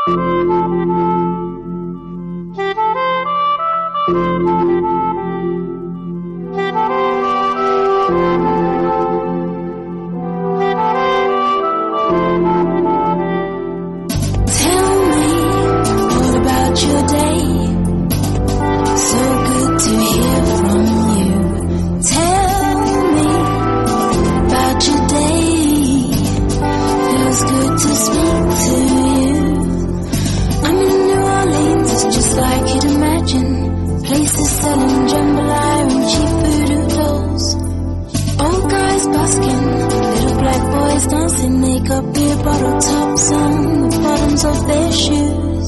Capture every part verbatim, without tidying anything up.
Places selling jambalaya and cheap voodoo dolls. Old guys busking, little black boys dancing. They got beer bottle tops on the bottoms of their shoes.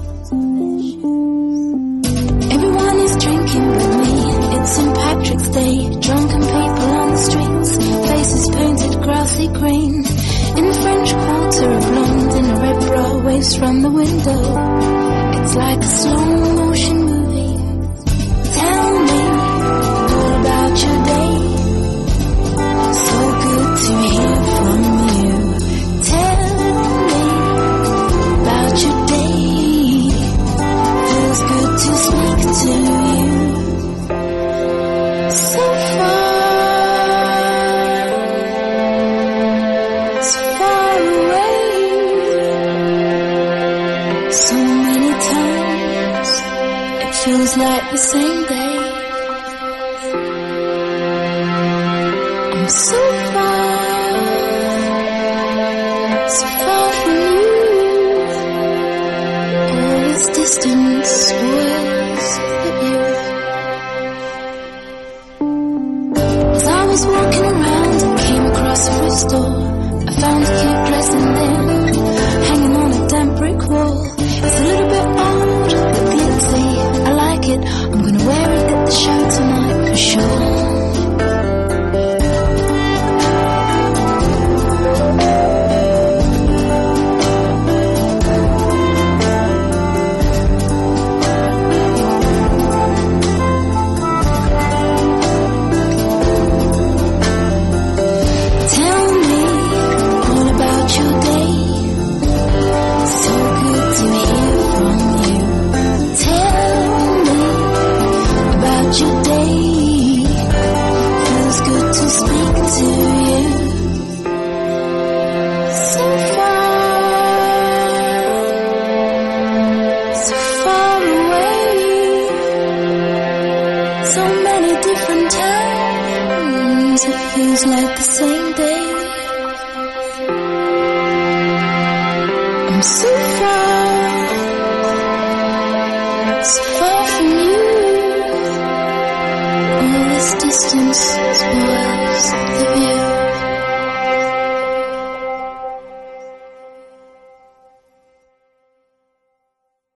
Everyone is drinking but me. It's Saint Patrick's Day. Drunken people on the streets, faces painted grassy green. In the French Quarter, a blonde in a red bra waves from the window. It's like a slow motion movie. Tell me all about your day. So good to hear from you. Tell me about your day. Feels good to speak to you. So far, so far away. So many times it feels like the same day. I'm so far, so far from you. All this distance spoils the view. As I was walking around, I came across a thrift store. I found a cute dress in there, hanging on a damp brick wall. It's a little bit old, but glitzy. I like it. I'm gonna wear it at the show tonight for sure. Tell me all about your day. So good to hear from you. Tell me about your day. Feels good to speak to you. So far, so far away. So many different times it feels like the same day. I'm so far, so far from you. All this distance spoils the view.